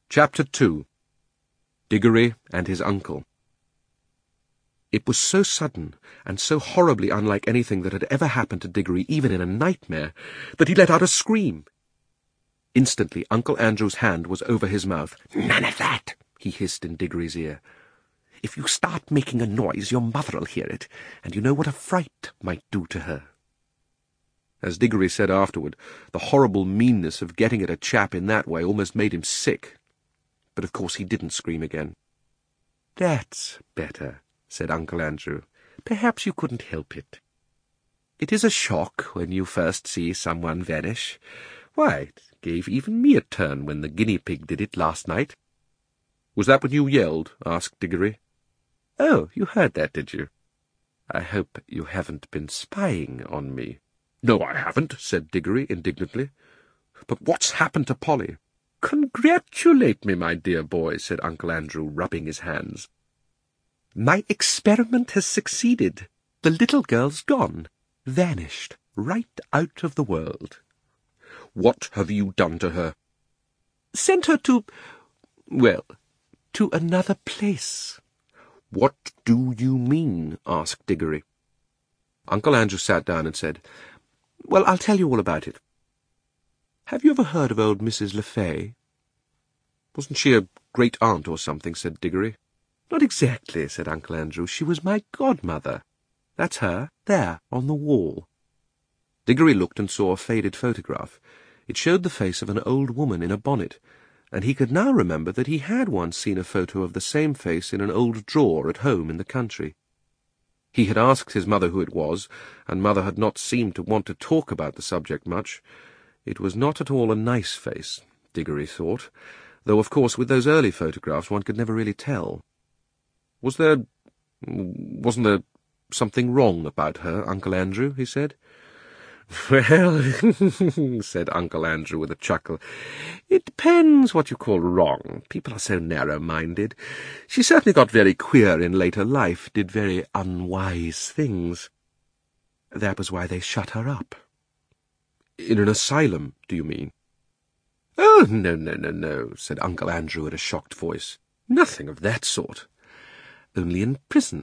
Chapter 2. Diggory and his Uncle. It was so sudden, and so horribly unlike anything that had ever happened to Diggory, even in a nightmare, that he let out a scream. Instantly Uncle Andrew's hand was over his mouth. "None of that," he hissed in Diggory's ear. "If you start making a noise, your mother'll hear it, and you know what a fright might do to her." As Diggory said afterward, the horrible meanness of getting at a chap in that way almost made him sick. But of course he didn't scream again. "That's better," said Uncle Andrew. "Perhaps you couldn't help it. It is a shock when you first see someone vanish. Why, it gave even me a turn when the guinea pig did it last night." "Was that when you yelled?" asked Diggory. "Oh, you heard that, did you? I hope you haven't been spying on me." "No, I haven't," said Diggory indignantly. "But what's happened to Polly?" "Congratulate me, my dear boy," said Uncle Andrew, rubbing his hands. "My experiment has succeeded. The little girl's gone, vanished, right out of the world." "What have you done to her?" "Sent her to another place." "What do you mean?" asked Diggory. Uncle Andrew sat down and said, "Well, I'll tell you all about it. Have you ever heard of old Mrs. Le Fay?" "Wasn't she a great-aunt or something?" said Diggory. "Not exactly," said Uncle Andrew. "She was my godmother. That's her, there, on the wall." Diggory looked and saw a faded photograph. It showed the face of an old woman in a bonnet, and he could now remember that he had once seen a photo of the same face in an old drawer at home in the country. He had asked his mother who it was, and Mother had not seemed to want to talk about the subject much. It was not at all a nice face, Diggory thought, though of course with those early photographs one could never really tell. Wasn't there something wrong about her, Uncle Andrew?" he said. "Well," said Uncle Andrew with a chuckle, "it depends what you call wrong. People are so narrow-minded. She certainly got very queer in later life, did very unwise things. That was why they shut her up." "In an asylum, do you mean?" "Oh, no," said Uncle Andrew in a shocked voice. "Nothing of that sort. Only in prison."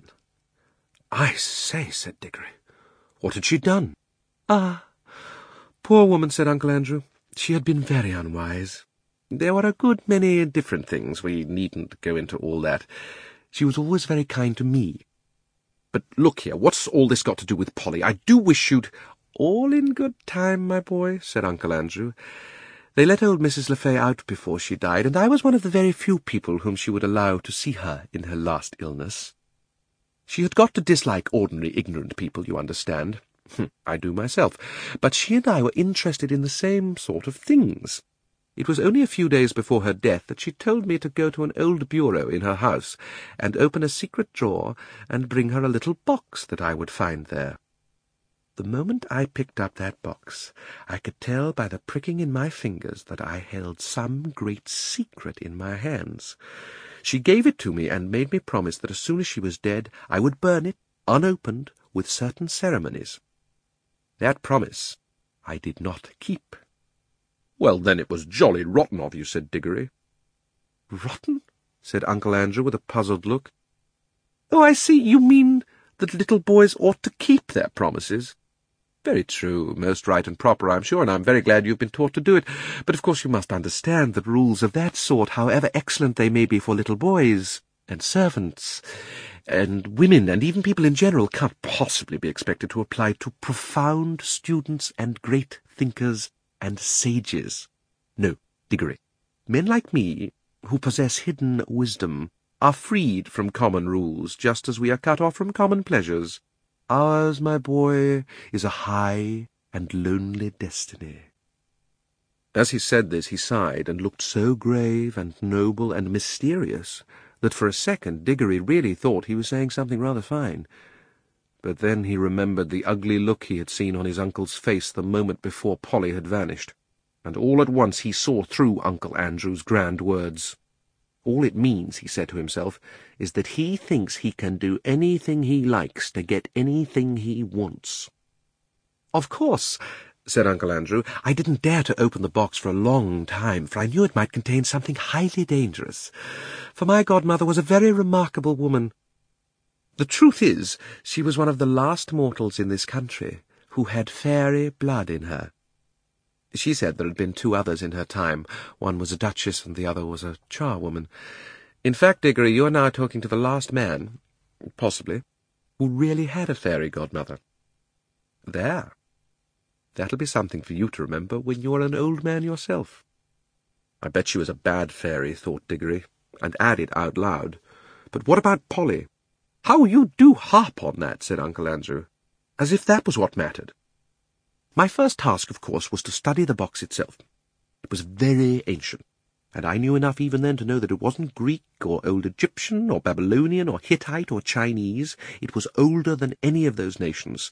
"I say," said Diggory, "what had she done?" "Ah, poor woman," said Uncle Andrew. "She had been very unwise. There were a good many different things. We needn't go into all that. She was always very kind to me." "But look here, what's all this got to do with Polly? I do wish you'd—" "All in good time, my boy," said Uncle Andrew. "They let old Mrs. Le Fay out before she died, and I was one of the very few people whom she would allow to see her in her last illness. She had got to dislike ordinary ignorant people, you understand. I do myself. But she and I were interested in the same sort of things. It was only a few days before her death that she told me to go to an old bureau in her house and open a secret drawer and bring her a little box that I would find there. The moment I picked up that box, I could tell by the pricking in my fingers that I held some great secret in my hands. She gave it to me and made me promise that as soon as she was dead I would burn it, unopened, with certain ceremonies. That promise I did not keep." "Well, then it was jolly rotten of you," said Diggory. "Rotten?" said Uncle Andrew with a puzzled look. "Oh, I see. You mean that little boys ought to keep their promises. Very true, most right and proper, I'm sure, and I'm very glad you've been taught to do it. But of course you must understand that rules of that sort, however excellent they may be for little boys, and servants, and women, and even people in general, can't possibly be expected to apply to profound students and great thinkers and sages. No, Diggory, men like me, who possess hidden wisdom, are freed from common rules, just as we are cut off from common pleasures. Ours, my boy, is a high and lonely destiny." As he said this, he sighed and looked so grave and noble and mysterious that for a second Diggory really thought he was saying something rather fine. But then he remembered the ugly look he had seen on his uncle's face the moment before Polly had vanished, and all at once he saw through Uncle Andrew's grand words. All it means, he said to himself, is that he thinks he can do anything he likes to get anything he wants. Of course, said Uncle Andrew. "I didn't dare to open the box for a long time, for I knew it might contain something highly dangerous. For my godmother was a very remarkable woman. The truth is, she was one of the last mortals in this country who had fairy blood in her. She said there had been two others in her time. One was a duchess and the other was a charwoman. In fact, Diggory, you are now talking to the last man, possibly, who really had a fairy godmother. There. That'll be something for you to remember when you are an old man yourself." "I bet she was a bad fairy," thought Diggory, and added out loud, "But what about Polly?" "How you do harp on that," said Uncle Andrew, "as if that was what mattered. My first task, of course, was to study the box itself. It was very ancient, and I knew enough even then to know that it wasn't Greek or old Egyptian or Babylonian or Hittite or Chinese. It was older than any of those nations.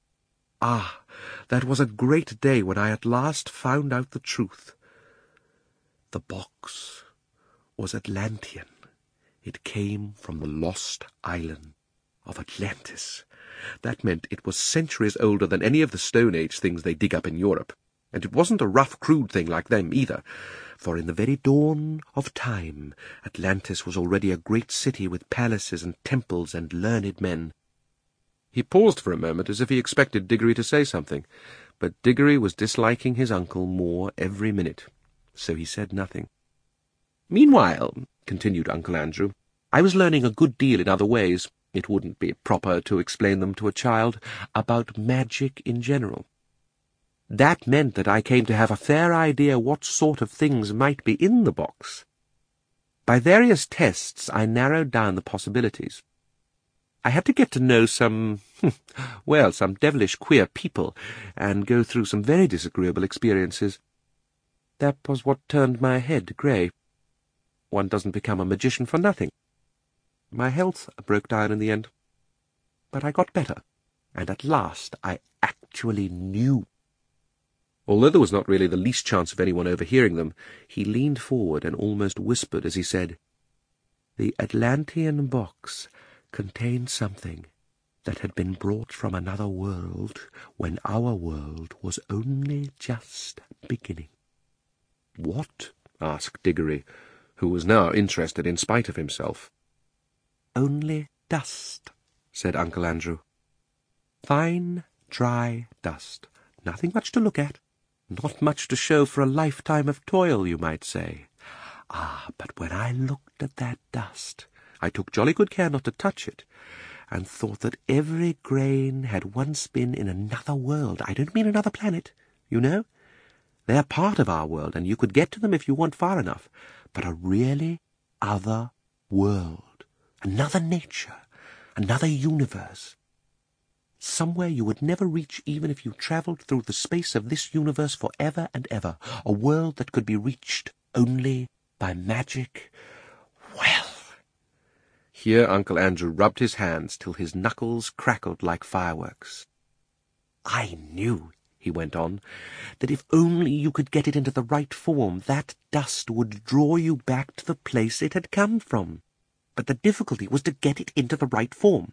Ah, that was a great day when I at last found out the truth. The box was Atlantean. It came from the lost island of Atlantis. That meant it was centuries older than any of the Stone Age things they dig up in Europe. And it wasn't a rough, crude thing like them either, for in the very dawn of time, Atlantis was already a great city with palaces and temples and learned men." He paused for a moment as if he expected Diggory to say something, but Diggory was disliking his uncle more every minute, so he said nothing. "Meanwhile," continued Uncle Andrew, "I was learning a good deal in other ways. It wouldn't be proper to explain them to a child, about magic in general. That meant that I came to have a fair idea what sort of things might be in the box. By various tests I narrowed down the possibilities. I had to get to know some devilish queer people, and go through some very disagreeable experiences. That was what turned my head grey. One doesn't become a magician for nothing. My health broke down in the end. But I got better, and at last I actually knew." Although there was not really the least chance of anyone overhearing them, he leaned forward and almost whispered as he said, "The Atlantean box contained something that had been brought from another world when our world was only just beginning." "What?" asked Diggory, who was now interested in spite of himself. "Only dust," said Uncle Andrew. "Fine, dry dust. Nothing much to look at. Not much to show for a lifetime of toil, you might say. Ah, but when I looked at that dust, I took jolly good care not to touch it, and thought that every grain had once been in another world. I don't mean another planet, you know. They're part of our world, and you could get to them if you went far enough. But a really other world, another nature, another universe. Somewhere you would never reach even if you travelled through the space of this universe for ever and ever. A world that could be reached only by magic. Well—" Here Uncle Andrew rubbed his hands till his knuckles crackled like fireworks. "I knew," he went on, "that if only you could get it into the right form, that dust would draw you back to the place it had come from. But the difficulty was to get it into the right form.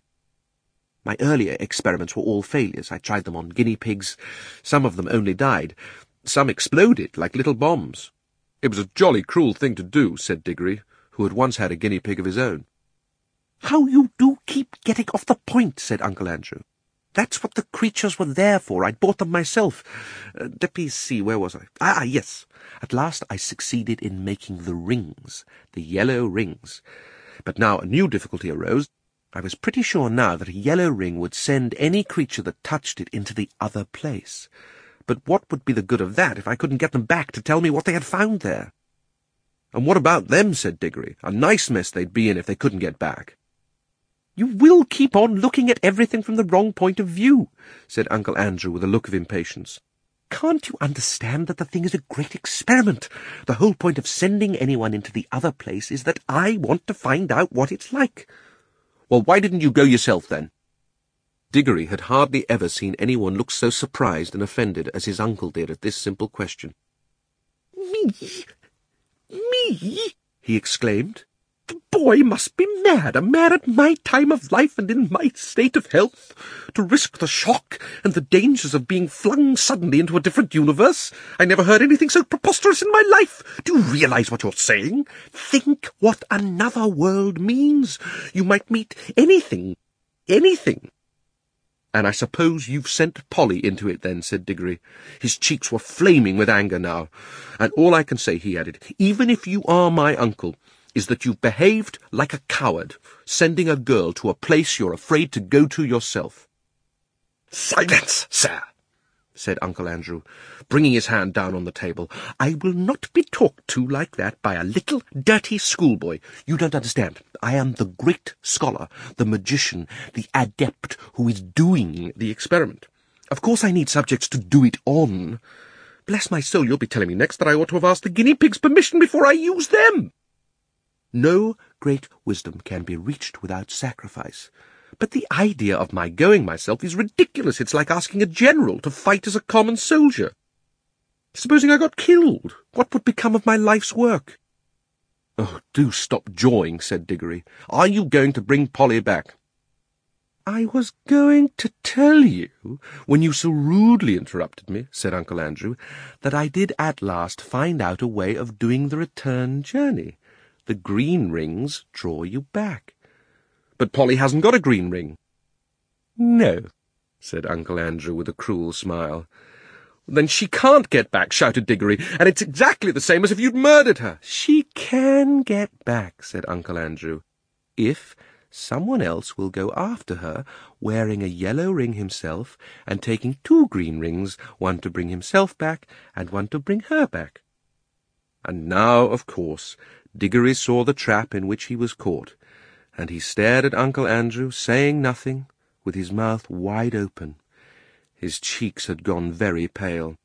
My earlier experiments were all failures. I tried them on guinea pigs. Some of them only died. Some exploded like little bombs." "It was a jolly cruel thing to do," said Diggory, who had once had a guinea pig of his own. "How you do keep getting off the point," said Uncle Andrew. "That's what the creatures were there for. I'd bought them myself. Let me see, where was I? Ah, yes. At last I succeeded in making the rings, the yellow rings. But now a new difficulty arose. I was pretty sure now that a yellow ring would send any creature that touched it into the other place. But what would be the good of that if I couldn't get them back to tell me what they had found there?" "And what about them?" said Diggory. "A nice mess they'd be in if they couldn't get back." "You will keep on looking at everything from the wrong point of view," said Uncle Andrew with a look of impatience. "Can't you understand that the thing is a great experiment? The whole point of sending anyone into the other place is that I want to find out what it's like." "Well, why didn't you go yourself, then?" Diggory had hardly ever seen anyone look so surprised and offended as his uncle did at this simple question. "Me? Me?" he exclaimed. "The boy boy must be mad, a man at my time of life and in my state of health, to risk the shock and the dangers of being flung suddenly into a different universe. I never heard anything so preposterous in my life. Do you realize what you're saying? Think what another world means. You might meet anything. And I suppose you've sent Polly into it then, said Diggory. His cheeks were flaming with anger now. And all I can say, he added, even if you are my uncle, is that you've behaved like a coward, sending a girl to a place you're afraid to go to yourself. Silence, sir, said Uncle Andrew, bringing his hand down on the table. I will not be talked to like that by a little dirty schoolboy. You don't understand. I am the great scholar, the magician, the adept who is doing the experiment. Of course I need subjects to do it on. Bless my soul, you'll be telling me next that I ought to have asked the guinea pigs' permission before I used them. No great wisdom can be reached without sacrifice. But the idea of my going myself is ridiculous. It's like asking a general to fight as a common soldier. Supposing I got killed, what would become of my life's work? Oh, do stop jawing, said Diggory. Are you going to bring Polly back? I was going to tell you, when you so rudely interrupted me, said Uncle Andrew, that I did at last find out a way of doing the return journey. The green rings draw you back. But Polly hasn't got a green ring. No, said Uncle Andrew with a cruel smile. Then she can't get back, shouted Diggory, and it's exactly the same as if you'd murdered her. She can get back, said Uncle Andrew, if someone else will go after her, wearing a yellow ring himself, and taking 2 green rings, one to bring himself back, and one to bring her back. And now, of course, Diggory saw the trap in which he was caught, and he stared at Uncle Andrew, saying nothing, with his mouth wide open. His cheeks had gone very pale.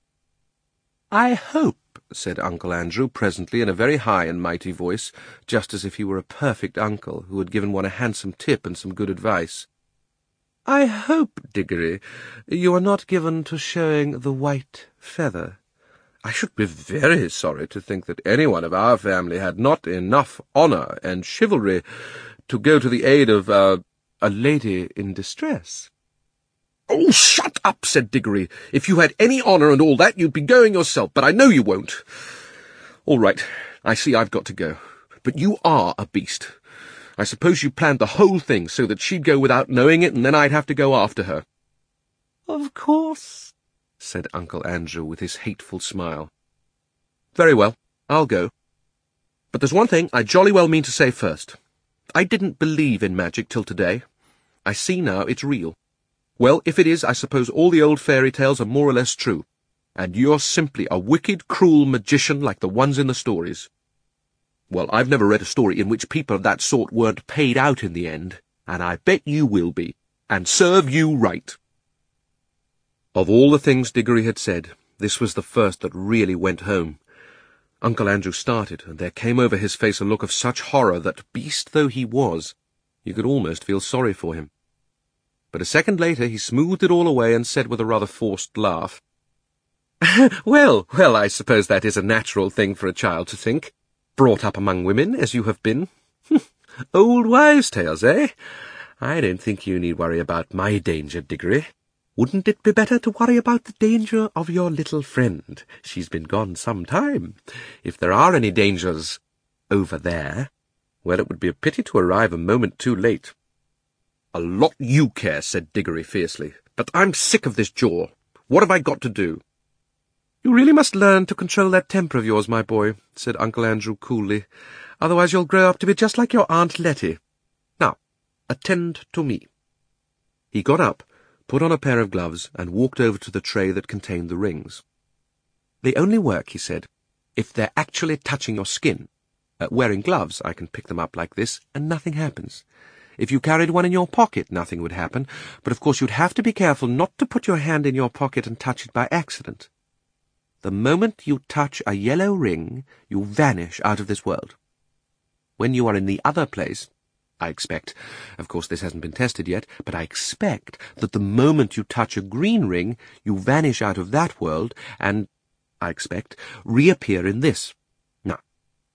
I hope, said Uncle Andrew presently in a very high and mighty voice, just as if he were a perfect uncle who had given one a handsome tip and some good advice. I hope, Diggory, you are not given to showing the white feather. I should be very sorry to think that anyone of our family had not enough honour and chivalry to go to the aid of a lady in distress. Oh, shut up, said Diggory. If you had any honour and all that, you'd be going yourself, but I know you won't. All right, I see I've got to go. But you are a beast. I suppose you planned the whole thing so that she'd go without knowing it, and then I'd have to go after her. Of course, said Uncle Andrew with his hateful smile. Very well, I'll go. But there's one thing I jolly well mean to say first. I didn't believe in magic till today. I see now it's real. Well, if it is, I suppose all the old fairy tales are more or less true, and you're simply a wicked, cruel magician like the ones in the stories. Well, I've never read a story in which people of that sort weren't paid out in the end, and I bet you will be, and serve you right. Of all the things Diggory had said, this was the first that really went home. Uncle Andrew started, and there came over his face a look of such horror that, beast though he was, you could almost feel sorry for him. But a second later he smoothed it all away and said with a rather forced laugh, Well, I suppose that is a natural thing for a child to think, brought up among women, as you have been. Old wives' tales, eh? I don't think you need worry about my danger, Diggory. Wouldn't it be better to worry about the danger of your little friend? She's been gone some time. If there are any dangers over there, well, it would be a pity to arrive a moment too late. A lot you care, said Diggory fiercely, but I'm sick of this jaw. What have I got to do? You really must learn to control that temper of yours, my boy, said Uncle Andrew coolly. Otherwise you'll grow up to be just like your Aunt Letty. Now, attend to me. He got up, put on a pair of gloves, and walked over to the tray that contained the rings. They only work, he said, if they're actually touching your skin. Wearing gloves, I can pick them up like this, and nothing happens. If you carried one in your pocket, nothing would happen, but of course you'd have to be careful not to put your hand in your pocket and touch it by accident. The moment you touch a yellow ring, you vanish out of this world. When you are in the other place, I expect, of course this hasn't been tested yet, but I expect that the moment you touch a green ring, you vanish out of that world and, I expect, reappear in this. Now,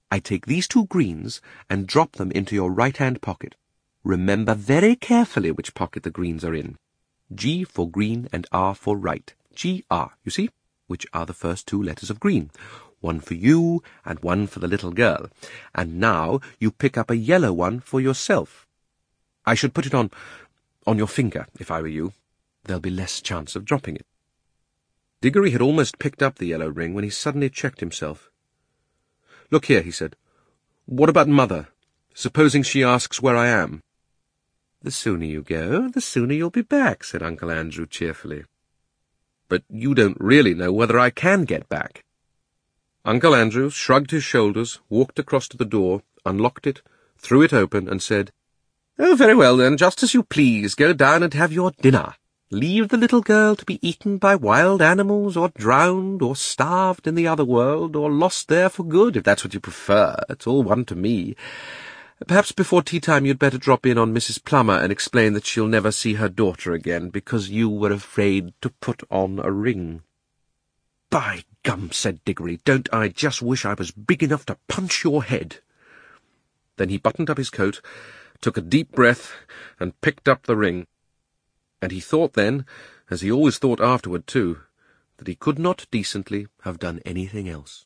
I take these 2 greens and drop them into your right-hand pocket. Remember very carefully which pocket the greens are in. G for green and R for right. G-R, you see, which are the first 2 letters of green. 1 for you and 1 for the little girl. And now you pick up a yellow one for yourself. I should put it on your finger, if I were you. There'll be less chance of dropping it. Diggory had almost picked up the yellow ring when he suddenly checked himself. Look here, he said. What about Mother? Supposing she asks where I am? The sooner you go, the sooner you'll be back, said Uncle Andrew cheerfully. But you don't really know whether I can get back. Uncle Andrew shrugged his shoulders, walked across to the door, unlocked it, threw it open, and said, Oh, very well then, just as you please. Go down and have your dinner. Leave the little girl to be eaten by wild animals, or drowned, or starved in the other world, or lost there for good, if that's what you prefer. It's all one to me. Perhaps before tea-time you'd better drop in on Mrs. Plummer and explain that she'll never see her daughter again, because you were afraid to put on a ring. By gum, said Diggory, don't I just wish I was big enough to punch your head. Then he buttoned up his coat, took a deep breath, and picked up the ring. And he thought then, as he always thought afterward too, that he could not decently have done anything else.